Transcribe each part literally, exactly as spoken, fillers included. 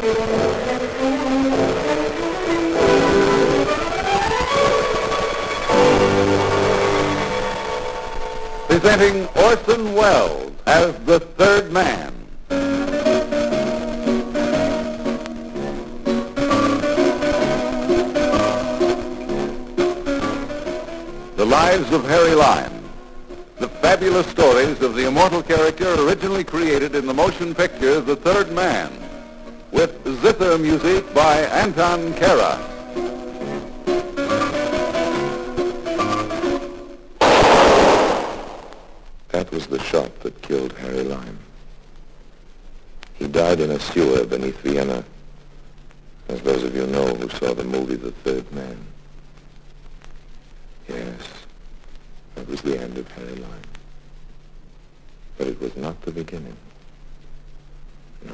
Presenting Orson Welles as the third man. The Lives of Harry Lime. The fabulous stories of the immortal character originally created in the motion picture The Third Man, with zither music by Anton Karas. That was the shot that killed Harry Lime. He died in a sewer beneath Vienna, as those of you know who saw the movie The Third Man. Yes, that was the end of Harry Lime. But it was not the beginning. No.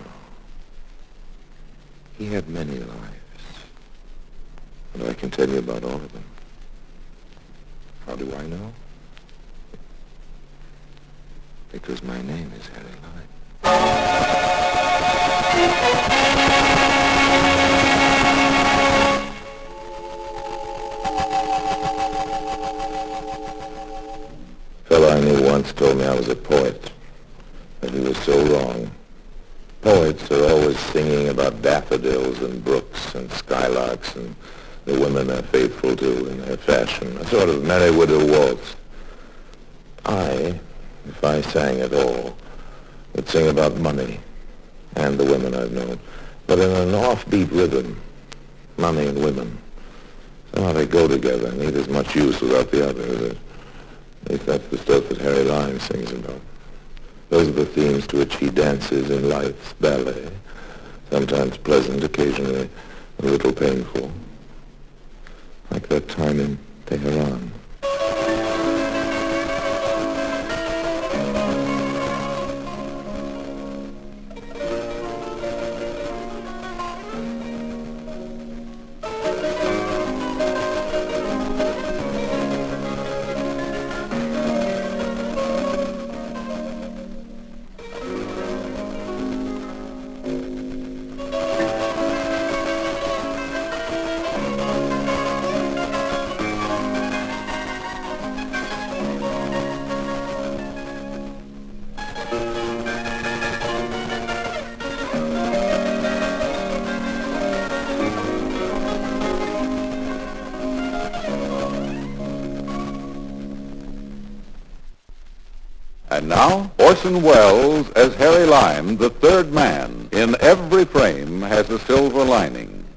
He had many lives, and I can tell you about all of them. How do I know? Because my name is Harry Lime. A fellow I knew once told me I was a poet, but he was so wrong. Poets are always singing about daffodils and brooks and skylarks and the women they're faithful to in their fashion, a sort of merry widow waltz. I, if I sang at all, would sing about money and the women I've known, but in an offbeat rhythm, money and women. Somehow they go together and need as much use without the other. At least that's the stuff that Harry Lime sings about. Those are the themes to which he dances in life's ballet, sometimes pleasant, occasionally a little painful. Like that time in Tehran. And now, Orson Welles as Harry Lime, the third man. In every frame has a silver lining.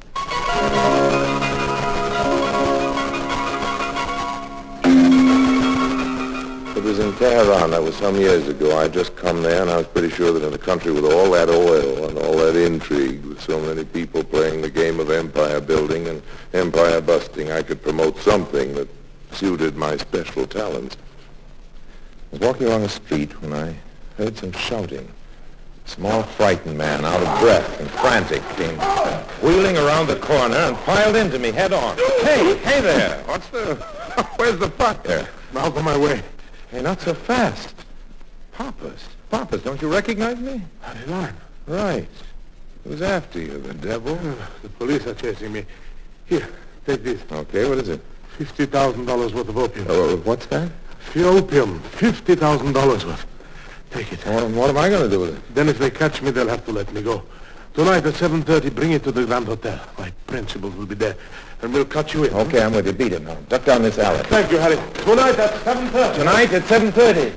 It was in Tehran. That was some years ago. I'd just come there, and I was pretty sure that in a country with all that oil and all that intrigue, with so many people playing the game of empire building and empire busting, I could promote something that suited my special talents. I was walking along the street when I heard some shouting. A small, frightened man, out of breath and frantic, came wheeling around the corner and piled into me head on. Hey, hey there! What's the... Where's the fire? Out of my way. Hey, not so fast. Pappas. Pappas, don't you recognize me? Harry Lime. Right. Who's after you, the devil? Uh, the police are chasing me. Here, take this. Okay, what is it? fifty thousand dollars worth of opium. Oh, what's that? Opium. fifty thousand dollars worth. Take it. What, what am I going to do with it? Then if they catch me, they'll have to let me go. Tonight at seven thirty, bring it to the Grand Hotel. My principals will be there, and we'll cut you in. Okay, I'm with you. Beat it now. Duck down this alley. Thank you, Harry. Tonight at seven thirty. Tonight at seven thirty.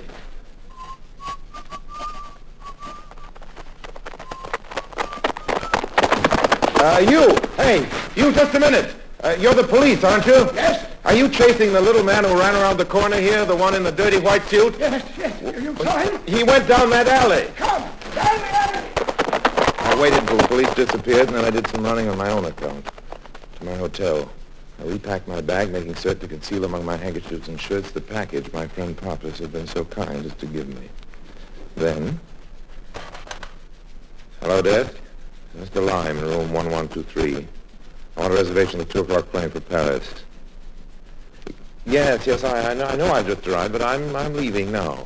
Uh, you! Hey, you, just a minute. Uh, you're the police, aren't you? Yes. Are you chasing the little man who ran around the corner here, the one in the dirty white suit? Yes, yes. You saw him? He went down that alley. Come, down the alley. I waited until the police disappeared, and then I did some running on my own account to my hotel. I repacked my bag, making certain to conceal among my handkerchiefs and shirts the package my friend Pappas had been so kind as to give me. Then... Hello, desk. Mister Lime in room one one two three. I want a reservation for the two o'clock plane for Paris. Yes, yes, I, I know, I know I just arrived, but I'm, I'm leaving now.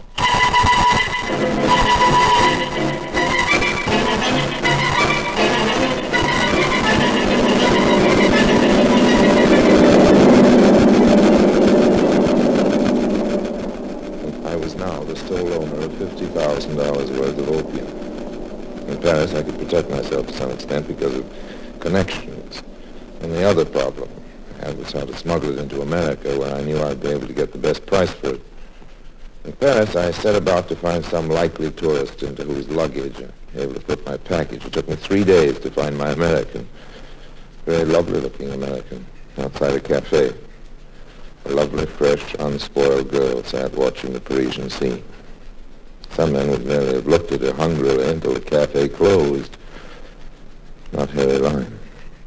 Paris, I could protect myself to some extent because of connections. And the other problem I had was how to smuggle it into America, where I knew I'd be able to get the best price for it. In Paris, I set about to find some likely tourist into whose luggage I'd be able to put my package. It took me three days to find my American. Very lovely-looking American, outside a cafe. A lovely, fresh, unspoiled girl sat watching the Parisian sea. Some men would merely have looked at her hungrily until the cafe closed. Not Harry Lime.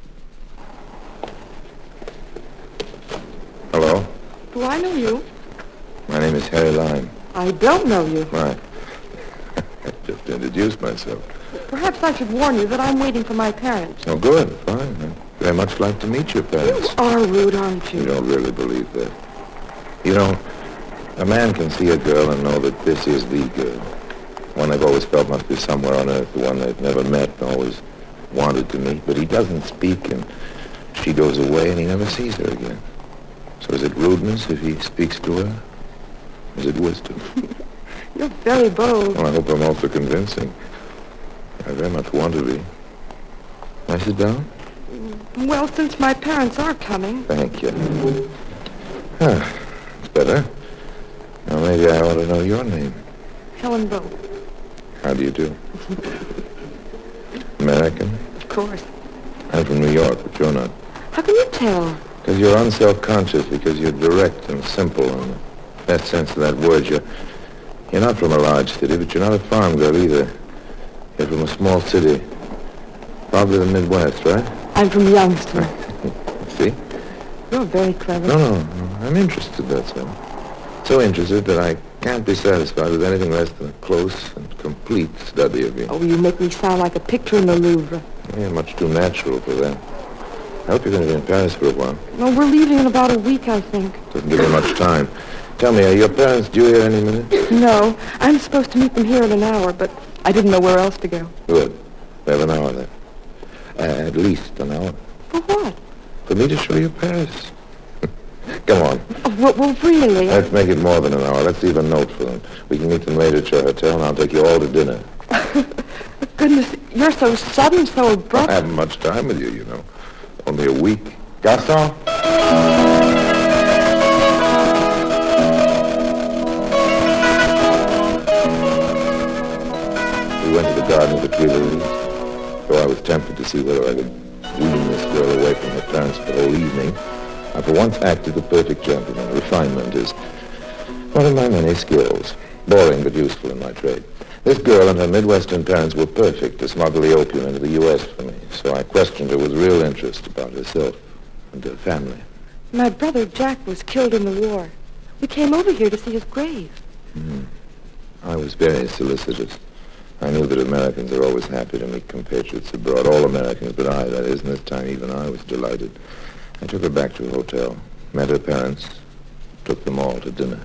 Hello? Do I know you? My name is Harry Lime. I don't know you. Right. I just introduced myself. Perhaps I should warn you that I'm waiting for my parents. Oh, good. Fine. I'd very much like to meet your parents. You are rude, aren't you? You don't really believe that. You know, a man can see a girl and know that this is the girl. One they've always felt must be somewhere on earth, the one they've never met and always wanted to meet. But he doesn't speak, and she goes away, and he never sees her again. So is it rudeness if he speaks to her? Is it wisdom? You're very bold. Well, I hope I'm also convincing. I very much want to be. Can I sit down? Well, since my parents are coming. Thank you. Ah, it's better. Now, maybe I ought to know your name. Helen Bow. How do you do? American? Of course. I'm from New York, but you're not. How can you tell? Because you're unself-conscious, because you're direct and simple in the best sense of that word. You're, you're not from a large city, but you're not a farm girl either. You're from a small city. Probably the Midwest, right? I'm from Youngstown. See? You're very clever. No, no, no. I'm interested, that's all. So interested that I can't be satisfied with anything less than a close and complete study of you. Oh, you make me sound like a picture in the Louvre. You're much too natural for that. I hope you're going to be in Paris for a while. Well, we're leaving in about a week, I think. Doesn't give you much time. Tell me, are your parents due here any minute? No, I'm supposed to meet them here in an hour, but I didn't know where else to go. Good. We have an hour then. Uh, at least an hour. For what? For me to show you Paris. Come on. Oh, well, well, really? Let's make it more than an hour. Let's leave a note for them. We can meet them later at your hotel, and I'll take you all to dinner. Goodness, you're so sudden, so abrupt. I haven't much time with you, you know. Only a week. Gaston? We went to the garden of the Tuileries, though I was tempted to see whether I could wean this girl away from her parents for the whole evening. I for once acted the perfect gentleman. Refinement is one of my many skills. Boring but useful in my trade. This girl and her Midwestern parents were perfect to smuggle the opium into the U S for me, so I questioned her with real interest about herself and her family. My brother Jack was killed in the war. We came over here to see his grave. Mm. I was very solicitous. I knew that Americans are always happy to meet compatriots abroad. All Americans but I, that is, and this time even I was delighted. I took her back to a hotel, met her parents, took them all to dinner.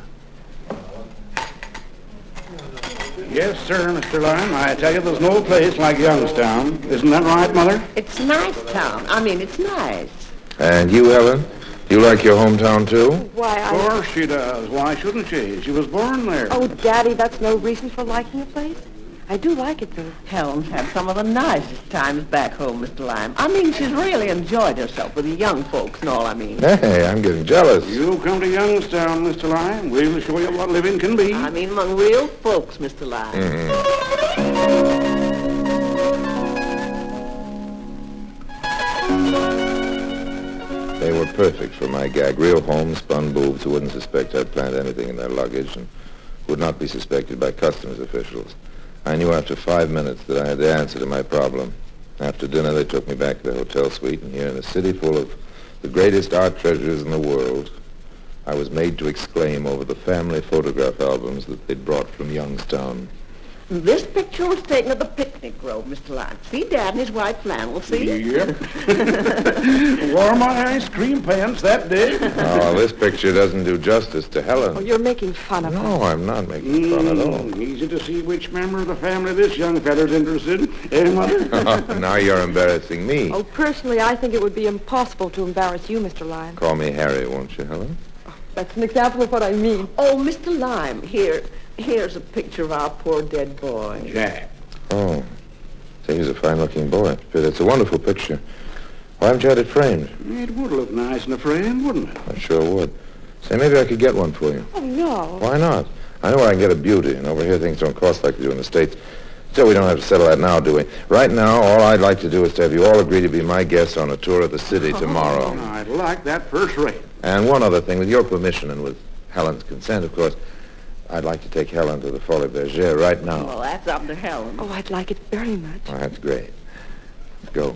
Yes, sir, Mister Lime. I tell you, there's no place like Youngstown. Isn't that right, Mother? It's nice town. I mean, it's nice. And you, Helen? You like your hometown, too? Why, Of I... course she does. Why shouldn't she? She was born there. Oh, Daddy, that's no reason for liking a place. I do like it, though. Helen's had some of the nicest times back home, Mister Lime. I mean, she's really enjoyed herself with the young folks and all, I mean. Hey, I'm getting jealous. You come to Youngstown, Mister Lime. We'll show you what living can be. I mean, among real folks, Mister Lime. Mm-hmm. They were perfect for my gag. Real homespun boobs who wouldn't suspect I'd planned anything in their luggage and would not be suspected by customs officials. I knew after five minutes that I had the answer to my problem. After dinner, they took me back to the hotel suite, and here in a city full of the greatest art treasures in the world, I was made to exclaim over the family photograph albums that they'd brought from Youngstown. This picture was taken at the picnic grove, Mister Lime. See Dad in his white flannel, see? Yep. Wore my ice cream pants that day. Oh, this picture doesn't do justice to Helen. Oh, you're making fun of her. No, I'm not making fun at all. Mm, easy to see which member of the family this young feller's interested in. Eh, Mother? Now you're embarrassing me. Oh, personally, I think it would be impossible to embarrass you, Mister Lime. Call me Harry, won't you, Helen? That's an example of what I mean. Oh, Mister Lime, here, here's a picture of our poor dead boy. Jack. Oh, Say, he was a fine-looking boy. It's a wonderful picture. Why haven't you had it framed? It would look nice in a frame, wouldn't it? I sure would. Say, maybe I could get one for you. Oh, no. Why not? I know where I can get a beauty, and over here things don't cost like they do in the States. So we don't have to settle that now, do we? Right now, all I'd like to do is to have you all agree to be my guests on a tour of the city tomorrow. Oh, I'd like that first rate. And one other thing, with your permission and with Helen's consent, of course, I'd like to take Helen to the Folie Bergère right now. Well, that's up to Helen. Oh, I'd like it very much. Oh, that's great. Let's go.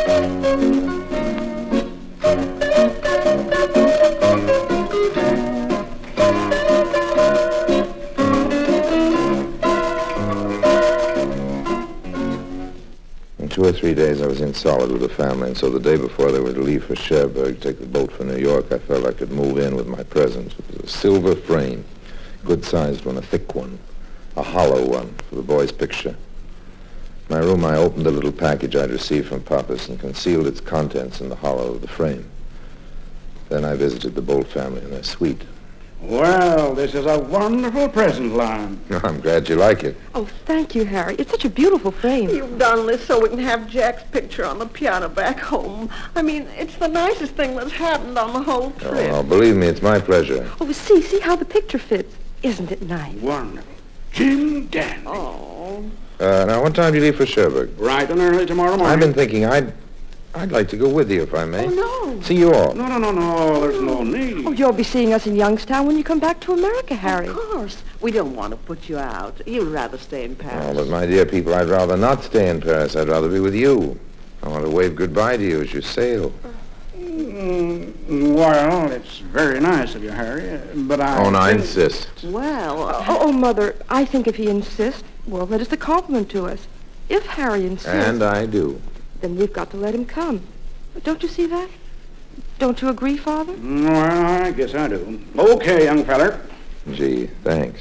In two or three days, I was in solid with the family, and so the day before they were to leave for Cherbourg, take the boat for New York, I felt I could move in with my presents. It was a silver frame, good-sized one, a thick one, a hollow one for the boy's picture. In my room, I opened the little package I'd received from Pappas and concealed its contents in the hollow of the frame. Then I visited the Bolt family in their suite. Well, this is a wonderful present, Lime. I'm glad you like it. Oh, thank you, Harry. It's such a beautiful frame. You've done this so we can have Jack's picture on the piano back home. I mean, it's the nicest thing that's happened on the whole trip. Oh, believe me, it's my pleasure. Oh, see, see how the picture fits. Isn't it nice? Wonderful. Jim Dandy. Oh. Uh, now, what time do you leave for Cherbourg? Bright and early tomorrow morning. I've been thinking I'd, I'd like to go with you, if I may. Oh, no. See you all. No, no, no, no. There's no need. Oh, you'll be seeing us in Youngstown when you come back to America, Harry. Of course. We don't want to put you out. You'd rather stay in Paris. Oh, but my dear people, I'd rather not stay in Paris. I'd rather be with you. I want to wave goodbye to you as you sail. Mm, well, it's very nice of you, Harry, but I... Oh, and I think- insist. Well, uh, Oh, oh, Mother, I think if he insists, well, that is a compliment to us. If Harry insists, And I do. then we've got to let him come. Don't you see that? Don't you agree, Father? Well, I guess I do. Okay, young feller. Gee, thanks.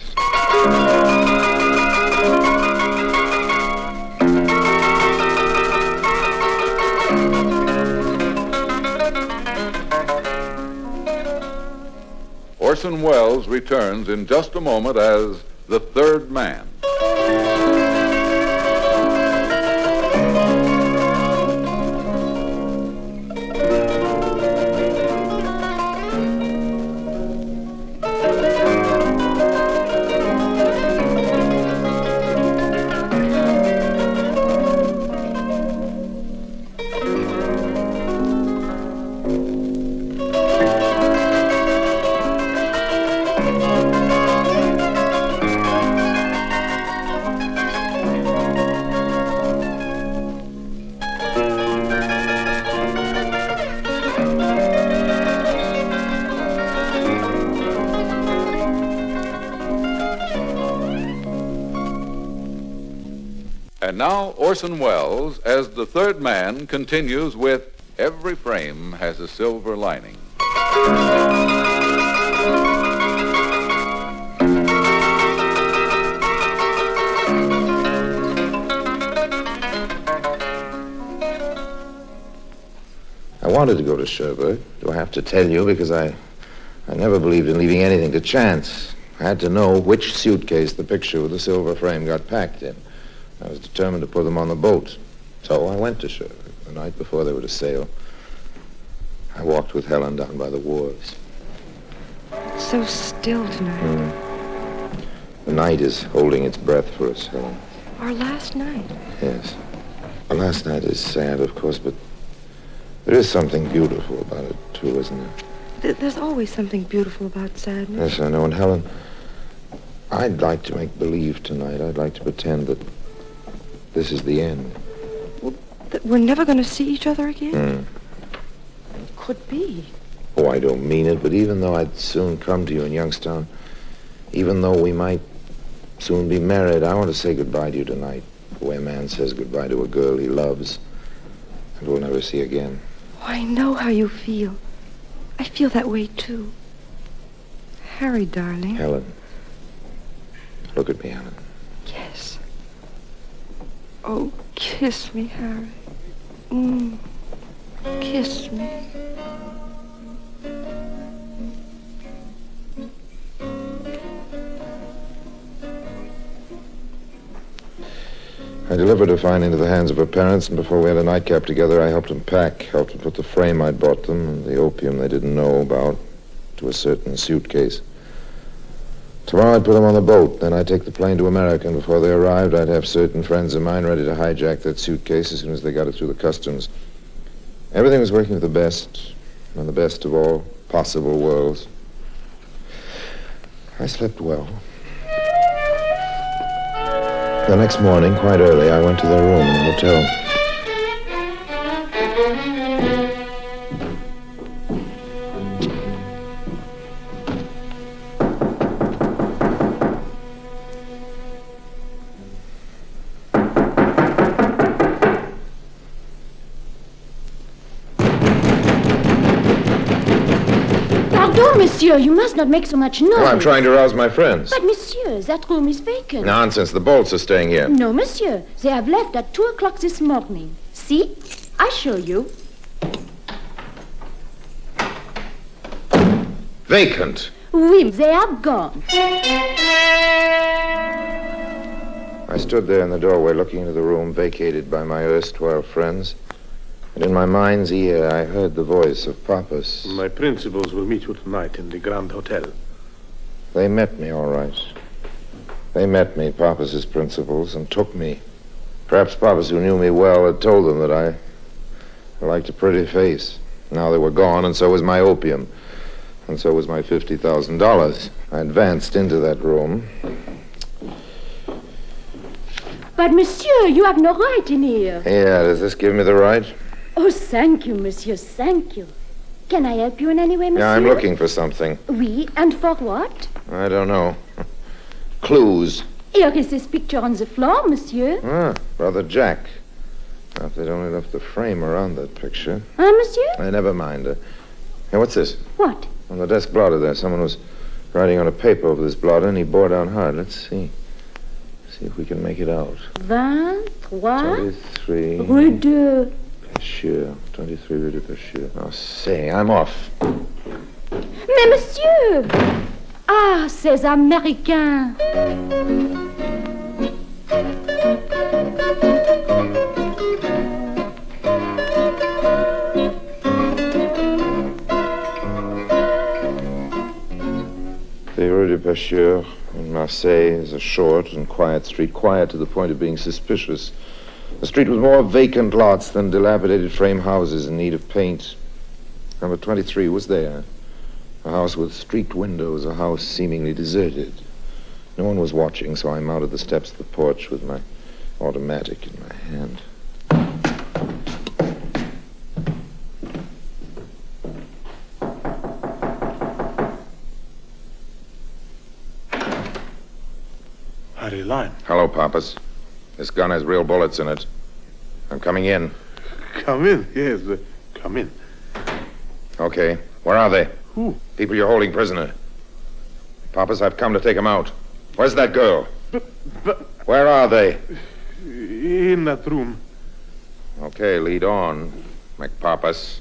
Orson Welles returns in just a moment as the third man. And now Orson Welles, as the third man, continues with Every Frame Has a Silver Lining. I wanted to go to Cherbourg. Do I have to tell you? Because I, I never believed in leaving anything to chance. I had to know which suitcase the picture with the silver frame got packed in. I was determined to put them on the boat. So I went to Cherbourg the night before they were to sail. I walked with Helen down by the wharves. It's so still tonight. Mm. The night is holding its breath for us, Helen. Our last night. Yes. Well, last night is sad, of course, but there is something beautiful about it, too, isn't there? Th- there's always something beautiful about sadness. Yes, I know. And Helen, I'd like to make believe tonight. I'd like to pretend that this is the end. That we're never going to see each other again? Mm. Could be. Oh, I don't mean it, but even though I'd soon come to you in Youngstown, even though we might soon be married, I want to say goodbye to you tonight, the way a man says goodbye to a girl he loves and will never see again. Oh, I know how you feel. I feel that way, too. Harry, darling. Helen, look at me, Helen. Yes. Oh, kiss me, Harry. Mm. Kiss me. I delivered her fine into the hands of her parents, and before we had a nightcap together, I helped them pack, helped them put the frame I'd bought them and the opium they didn't know about to a certain suitcase. Tomorrow I'd put them on the boat, then I'd take the plane to America, and before they arrived, I'd have certain friends of mine ready to hijack that suitcase as soon as they got it through the customs. Everything was working for the best, and the best of all possible worlds. I slept well. The next morning, quite early, I went to their room in the hotel. Monsieur, you must not make so much noise. Well, I'm trying to rouse my friends. But, monsieur, that room is vacant. Nonsense. The Bolts are staying here. No, monsieur. They have left at two o'clock this morning. See? I show you. Vacant. Oui, they are gone. I stood there in the doorway looking into the room vacated by my erstwhile friends. And in my mind's ear, I heard the voice of Pappas. My principals will meet you tonight in the Grand Hotel. They met me, all right. They met me, Pappas's principals, and took me. Perhaps Pappas, who knew me well, had told them that I, I liked a pretty face. Now they were gone, and so was my opium. And so was my fifty thousand dollars. I advanced into that room. But, monsieur, you have no right in here. Yeah, does this give me the right? Oh, thank you, monsieur, thank you. Can I help you in any way, monsieur? Yeah, I'm looking for something. Oui, and for what? I don't know. Clues. Here is this picture on the floor, monsieur. Ah, Brother Jack. Now, if they'd only left the frame around that picture. Ah, monsieur? Hey, never mind. Uh, hey, what's this? What? On the desk blotter there, someone was writing on a paper over this blotter, and he bore down hard. Let's see. See if we can make it out. Vingt-trois. twenty-three. Rue de... Pêcheur. twenty-three Rue de Pêcheur. Oh, say, I'm off. Mais, monsieur! Ah, ces Américains! The Rue de Pêcheur in Marseille is a short and quiet street, quiet to the point of being suspicious. A street with more vacant lots than dilapidated frame houses in need of paint. Number twenty-three was there. A house with streaked windows, a house seemingly deserted. No one was watching, so I mounted the steps of the porch with my automatic in my hand. Harry Lime. Hello, Pappas. This gun has real bullets in it. I'm coming in. Come in, yes, uh, come in. Okay. Where are they? Who? People you're holding prisoner. Pappas, I've come to take them out. Where's that girl? But, but... Where are they? In that room. Okay, lead on, McPappas.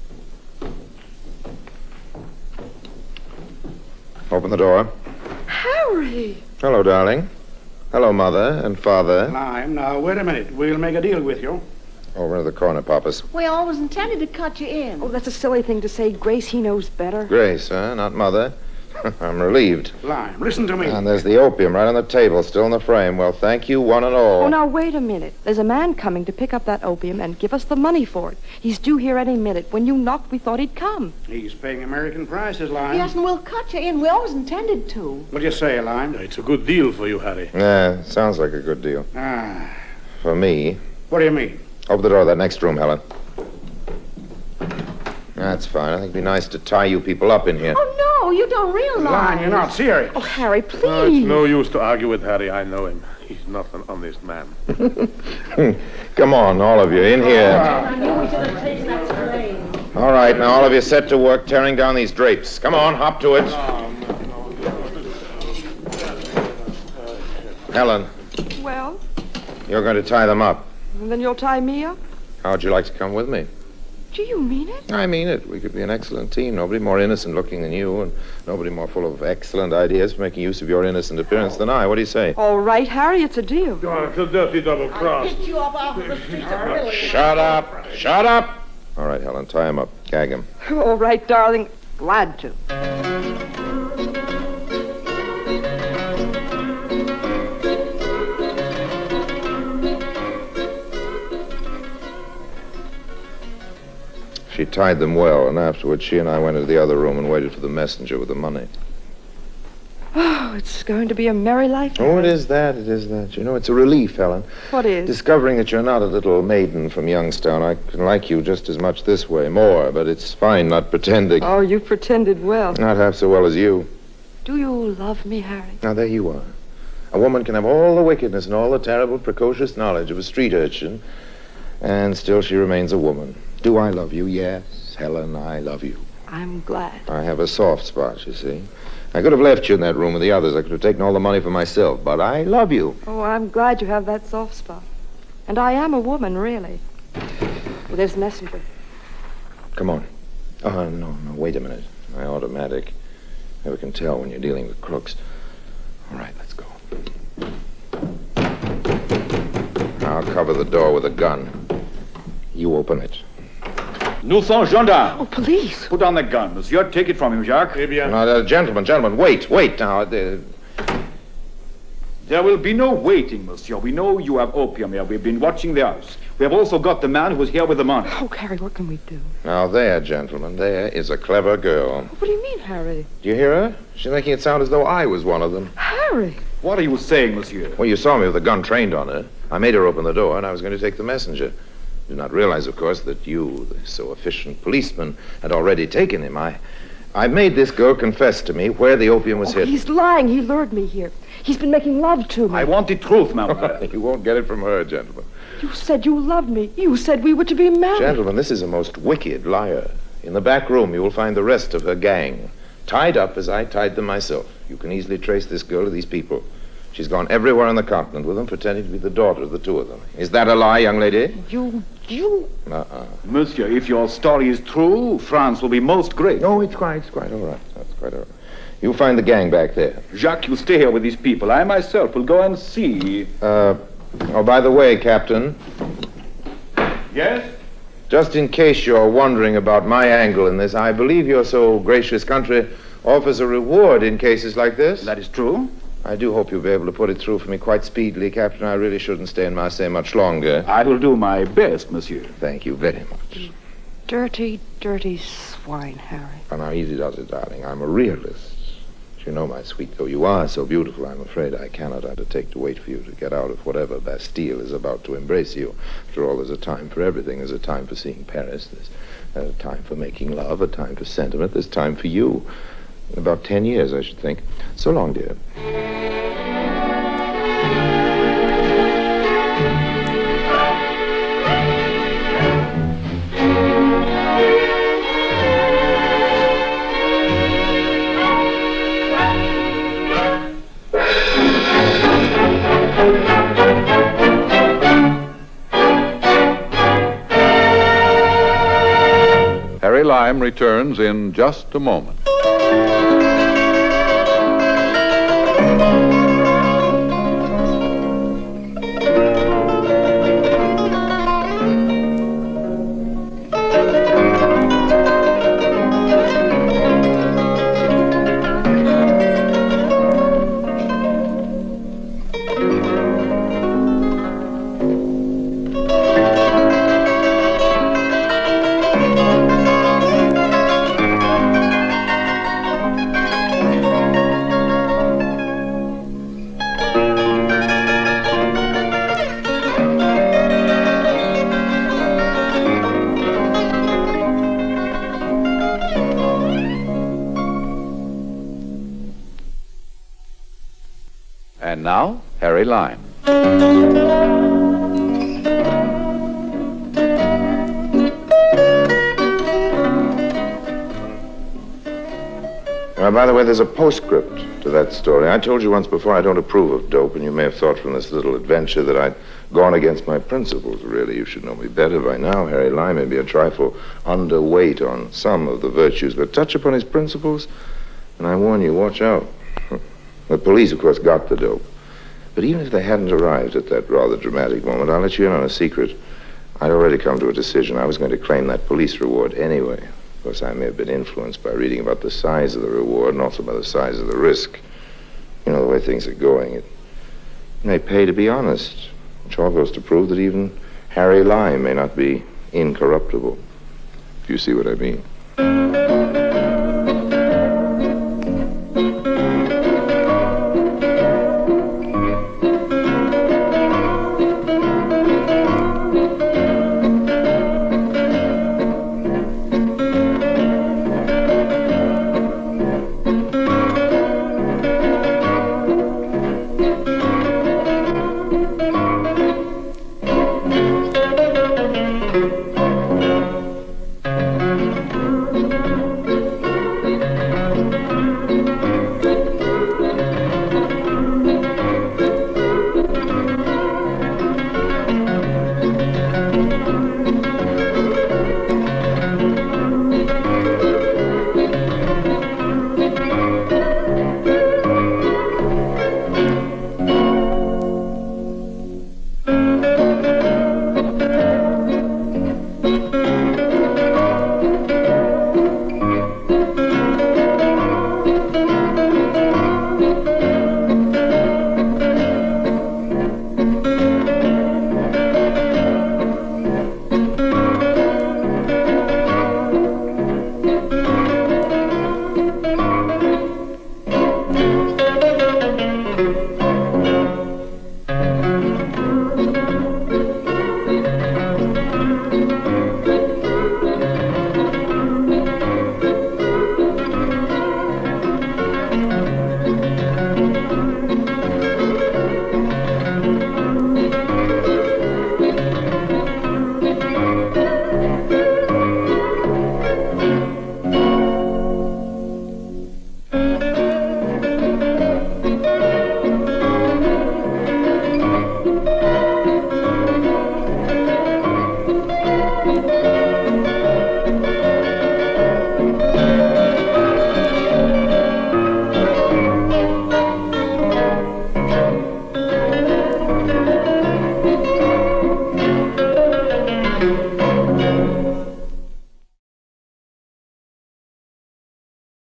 Open the door. Harry! Hello, darling. Hello, Mother and Father. Lime, now, wait a minute. We'll make a deal with you. Over to the corner, Pappas. We always intended to cut you in. Oh, that's a silly thing to say. Grace, he knows better. Grace, huh? Not Mother. I'm relieved. Lime, listen to me. And there's the opium right on the table, still in the frame. Well, thank you, one and all. Oh, now, wait a minute. There's a man coming to pick up that opium and give us the money for it. He's due here any minute. When you knocked, we thought he'd come. He's paying American prices, Lime. Yes, and we'll cut you in. We always intended to. What do you say, Lime? It's a good deal for you, Harry. Yeah, sounds like a good deal. Ah, For me. what do you mean? Open the door of that next room, Helen. That's fine. I think it'd be nice to tie you people up in here. Oh, no, you don't realize. Lime, you're not serious. Oh, Harry, please. Oh, it's no use to argue with Harry. I know him. He's not an honest man. Come on, all of you, in here. All right, now all of you set to work tearing down these drapes. Come on, hop to it. Helen, Well, you're going to tie them up. and then you'll tie me up? How'd you like to come with me? Do you mean it? I mean it. We could be an excellent team. Nobody more innocent looking than you, and nobody more full of excellent ideas for making use of your innocent appearance than I. What do you say? All right, Harry, it's a deal. Oh, it's a dirty double cross. Picked you up off of the streets of Philly. Shut up! Shut up! All right, Helen, tie him up. Gag him. All right, darling. Glad to. She tied them well, and afterwards she and I went into the other room and waited for the messenger with the money. Oh, it's going to be a merry life. Oh, it is that, it is that. You know, it's a relief, Helen. What is? Discovering that you're not a little maiden from Youngstown. I can like you just as much this way, more, but it's fine not pretending. Oh, you pretended well. Not half so well as you. Do you love me, Harry? Now, there you are. A woman can have all the wickedness and all the terrible, precocious knowledge of a street urchin, and still she remains a woman. Do I love you? Yes, Helen, I love you. I'm glad. I have a soft spot, you see. I could have left you in that room with the others. I could have taken all the money for myself, but I love you. Oh, I'm glad you have that soft spot. And I am a woman, really. Well, there's the messenger. Come on. Oh, no, no, wait a minute. My automatic. Never can tell when you're dealing with crooks. All right, let's go. I'll cover the door with a gun. You open it. Nous sommes gendarmes. Oh, police. Put down that gun, monsieur. Take it from him, Jacques. Eh bien. Now, uh, gentlemen, gentlemen, wait, wait now. Uh, There will be no waiting, monsieur. We know you have opium here. We've been watching the house. We have also got the man who was here with the money. Oh, Harry, what can we do? now, there, gentlemen, there is a clever girl. What do you mean, Harry? Do you hear her? She's making it sound as though I was one of them. Harry! What are you saying, monsieur? Well, you saw me with the gun trained on her. I made her open the door, and I was going to take the messenger. Did not realize, of course, that you, the so efficient policeman, had already taken him. I, I made this girl confess to me where the opium was Oh, hidden. he's lying. He lured me here. He's been making love to me. I want the truth, mademoiselle. You won't get it from her, gentlemen. You said you loved me. You said we were to be married. Gentlemen, this is a most wicked liar. In the back room, you will find the rest of her gang, tied up as I tied them myself. You can easily trace this girl to these people. She's gone everywhere on the continent with them, pretending to be the daughter of the two of them. Is that a lie, young lady? You, you... Uh-uh. Monsieur, if your story is true, France will be most great. No, it's quite, it's quite all right. That's quite all right. You'll find the gang back there. Jacques, you stay here with these people. I myself will go and see. Uh, oh, by the way, Captain, Yes? just in case you're wondering about my angle in this, I believe your so gracious country offers a reward in cases like this. That is true. I do hope you'll be able to put it through for me quite speedily, Captain. I really shouldn't stay in Marseille much longer. I will do my best, monsieur. Thank you very much. Dirty, dirty swine, Harry. Oh, now, easy does it, darling. I'm a realist. You know, my sweet, though you are so beautiful, I'm afraid I cannot undertake to wait for you to get out of whatever Bastille is about to embrace you. After all, there's a time for everything. There's a time for seeing Paris. There's a time for making love, a time for sentiment. There's time for you. In about ten years, I should think. So long, dear. Harry Lime returns in just a moment. And now, Harry Lime. Uh, by the way, there's a postscript to that story. I told you once before I don't approve of dope, and you may have thought from this little adventure that I'd gone against my principles, really. You should know me better by now. Harry Lime may be a trifle underweight on some of the virtues, but touch upon his principles, and I warn you, watch out. The police, of course, got the dope. But even if they hadn't arrived at that rather dramatic moment, I'll let you in on a secret. I'd already come to a decision. I was going to claim that police reward anyway. Of course, I may have been influenced by reading about the size of the reward and also by the size of the risk. You know, the way things are going, it may pay to be honest, which all goes to prove that even Harry Lime may not be incorruptible, if you see what I mean.